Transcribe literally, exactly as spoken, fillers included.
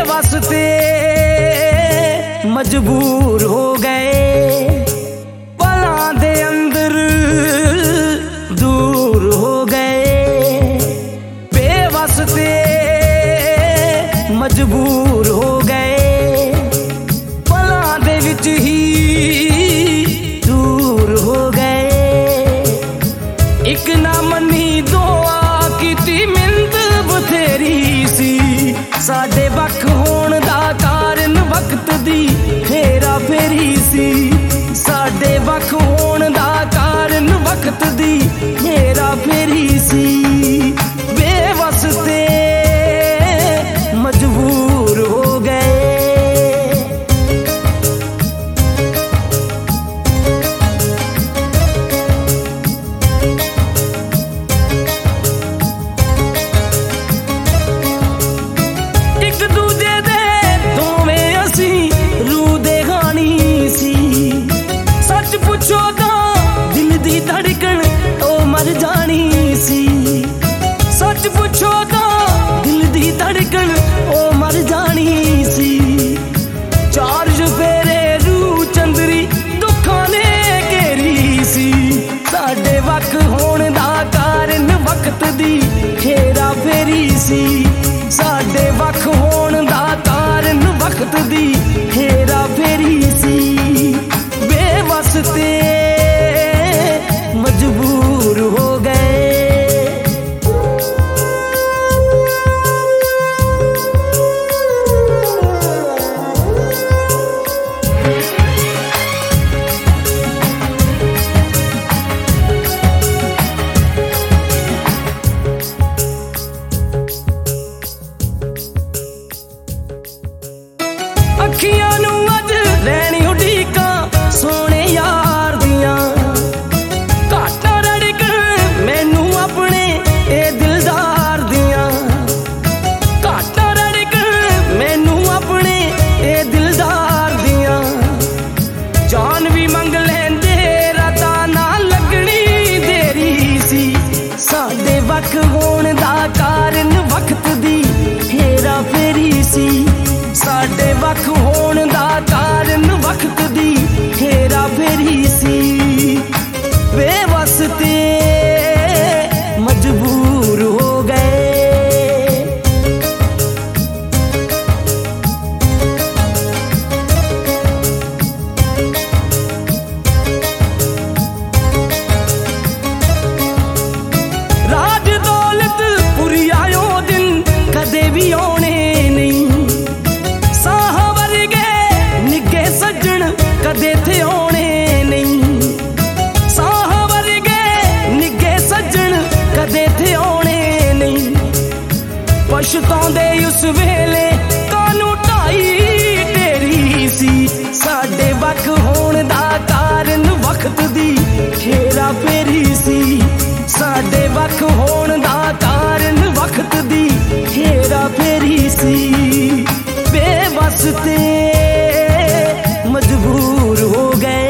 बेवस ते मजबूर हो गए, पलां दे अंदर दूर हो गए। बेवस ते मजबूर हो गए, पलां दे विच ही दूर हो गए। इक ना मनी दुआ कीती मिंद बथेरी सी, साडे वख होण दा कारण वक्त दी हेरा फेरी सी। साडे वख होण दा कारण वक्त दी हेरा फेरी सी। बेवस ते मजबूर हो गए। एक दूजे दे दोवें असी रूह दे गानी सी, सच पुछो तां दिल दी धड़कन ओ मर जानी सी। सच पुछो तां दिल दी धड़कन ओ मर जानी सी। चार चुफेरे रूह चंदरी दुखां ने घेरी सी, साडे वख होण दा कारण वक्त दी हेरा फेरी सी। साडे वख होण दा कारण वक्त दी हेरा फेरी सी। बेवस ते मजबूर हो गए। अखियां नू अज रैनी उडीकां सोने यार दियां, घाटा रड़कण मैनू अपने ए दिलदार दियां। घाटा रड़कण मैनू अपने ए दिलदार दियां। जान भी मंग लैंदे राता ना लगनी देरी सी, साडे वख होण दा कारण वक्त दी हेरा फेरी सी। साडे वख होण दा कारण वक्त दी हेरा फेरी सी। बेवस ते मजबूर हो गए। राज दौलत पुरी आयो दिन कदे भी आने नहीं, कदे थे आने नहीं। साह वर्गे निगे सज्जन कदे थे आने नहीं। पछताउंदे उस वेले कानू ढाई ढेरी सी, साडे वख होण दा कारण वक्त दी हेरा फेरी सी। साडे वख होण दा कारण वक्त दी हेरा फेरी सी। बेवस ते मजबूर हो गए।